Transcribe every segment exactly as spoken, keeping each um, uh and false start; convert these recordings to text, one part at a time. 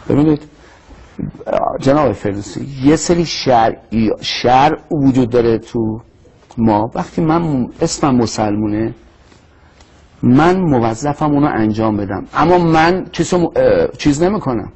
ببینید جناب فردوسی، یه سری شرع شرع وجود داره تو ما. وقتی من اسمم مسلمونه، من موظفم اونو انجام بدم، اما من کسو چیز نمیکنم.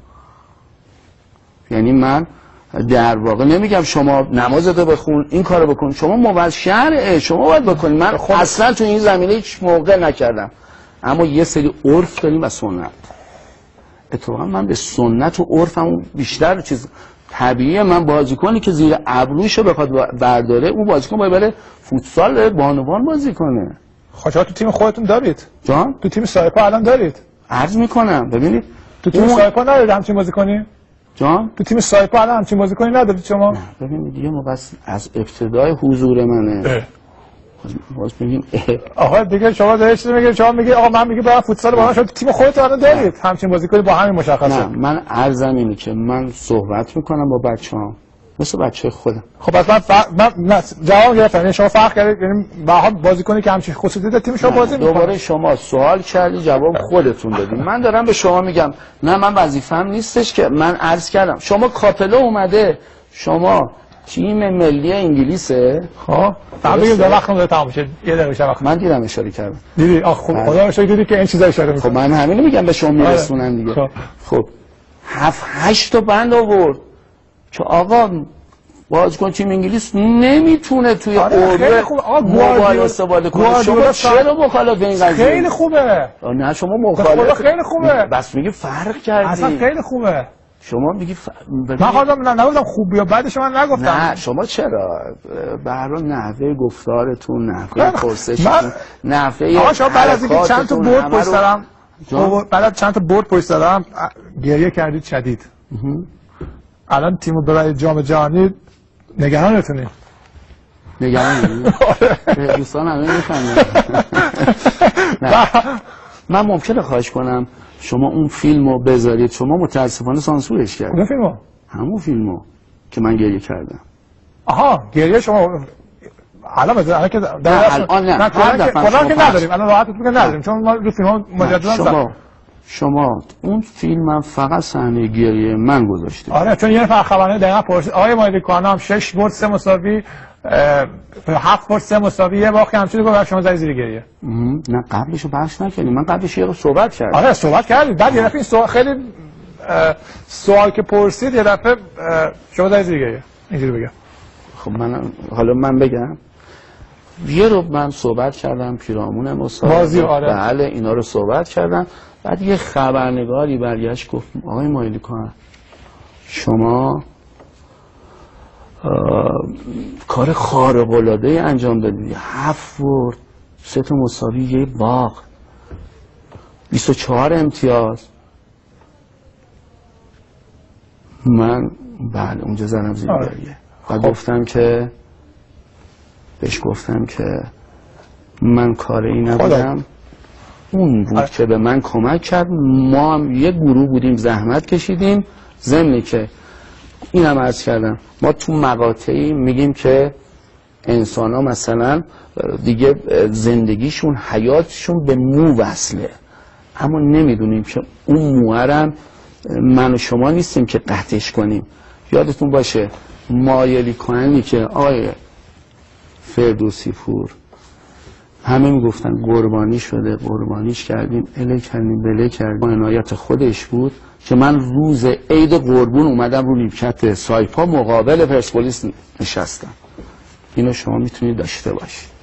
یعنی من در واقع نمیگم شما نمازتو بخون، این کارو بکن، شما موظف شرعه، شما باید بکنید. من اصلا تو این زمینه هیچ موقع نکردم، اما یه سری عرف داریم و سنت. اتفاقا من به سنت و عرفم بیشتر چیز طبیعیه. من بازیکنی که زیر ابروشو بخواد برداره، اون بازیکن باید بره فوتسال بانوان بازی کنه. خاطر تو تیم خودتون دارید؟ جان؟ تو تیم سایپا الان دارید؟ عرض میکنم ببینید تو تیم اون... سایپا ندارید همچین بازیکنی؟ جان؟ تو تیم سایپا الان همچین بازیکنی ندارید شما؟ نه ببینید یه موقع از ابتدای حضور منه باز میگیم آقا دیگه شما دارید چیزی میگید، شما میگید آقا من میگم برای فوتسال با من، شما تیم خودتون الان دارید همچین بازیکنی با همین مشخصه. نه من عرضم اینه که من صحبت میکنم با بچه‌هام مثل بچه خودم. خب پس من, ف... من جواب گرفتم، یعنی شما فرق کردید، یعنی به بازیکنی که همچین خصوصیت داره تیم شما بازی میکنه. دوباره شما سوال کردی جواب خودتون دادید. من دارم به شما میگم نه من وظیفه‌م نیستش که من عرض کردم. شما کاپلو اومده، شما تیم ملی انگلیسه. خب فهم بگیم دو وقت داره تمام شد، یه دقیقه وقت من دیدم اشاره کردم. دیدی؟ آخ خب خدا رو شکر دیدی که این چیزا اشاره میکنه. خب من همین میگم به شما میرسونن دیگه. خب خب هفت هشت تا بند آورد که آقا بازیکن تیم انگلیس نمیتونه توی اردو موبایل استفاده کنه. شما چرا مخالف این قضیه؟ خیلی خوبه. نه شما مخالف. خیلی خوبه. بس میگی فرق کردی. اصلا خیلی خوبه. شما میگی ف... من خودم نگفتم خوب یا بعدش من نگفتم. نه شما چرا؟ به هر حال نحوه گفتارتون، نحوه پرسشتون، نحوه آقا شما بعد از اینکه چند تا برد پشت سرم بعد از چند تا برد پشت سرم گریه کردید شدید. الان تیمو ببرید جام جهانی نگرانتونی؟ نگرانتونی؟ دوستان همه میفهمن. من ممکنه خواهش کنم شما اون فیلمو بذارید، شما متاسفانه سانسورش کردید. اون فیلمو؟ همون فیلمو که من گریه کردم. آها گریه شما الان بذار الان که الان نه الان که نداریم، الان راحت میگم نداریم چون ما رو فیلم‌ها مجددا شما شما اون فیلمم فقط صحنه گریه من گذاشته. آره چون یه نفر خبرنگار دقیقاً پرسید آقای مایلیکوان هم شش برد سه مساوی هفت برد سه مساوی یه باخت همچین گفت شما زدید زیر گریه. نه قبلشو بحث نکردیم، من قبلش یه صحبت کردم. آره صحبت کردید، بعد یه دفعه این سوال خیلی سوال که پرسید یه دفعه شما زدید زیر گریه. اینجوری بگم. خب من حالا من بگم یه رو من صحبت کردم پیرامون مصاحبه آره. بله اینا رو صحبت کردم. بعد یه خبرنگاری برگشت گفت آقای مایلیکوان شما کار خارق العاده انجام دادید، هفت برد سه تا مساوی یه باخت بیست و چهار امتیاز. من بله اونجا زدم زیر گریه و گفتم که بهش گفتم که من کاری نبودم، اون بود آه. که به من کمک کرد. ما هم یه گروه بودیم زحمت کشیدیم. ضمنی که اینم عرض کردم ما تو مقاطعی میگیم که انسان ها مثلا دیگه زندگیشون حیاتشون به مو وصله، اما نمیدونیم که اون موهرم من و شما نیستیم که قطعش کنیم. یادتون باشه مایلیکوانی که آقای فردوسی پور همه میگفتن قربانی شده، قربانیش کردیم، اله کردیم بله کردیم. عنایت خودش بود که من روز عید قربون اومدم رو نیمکت سایپا مقابل پرسپولیس نشستم. اینو شما میتونید داشته باشید.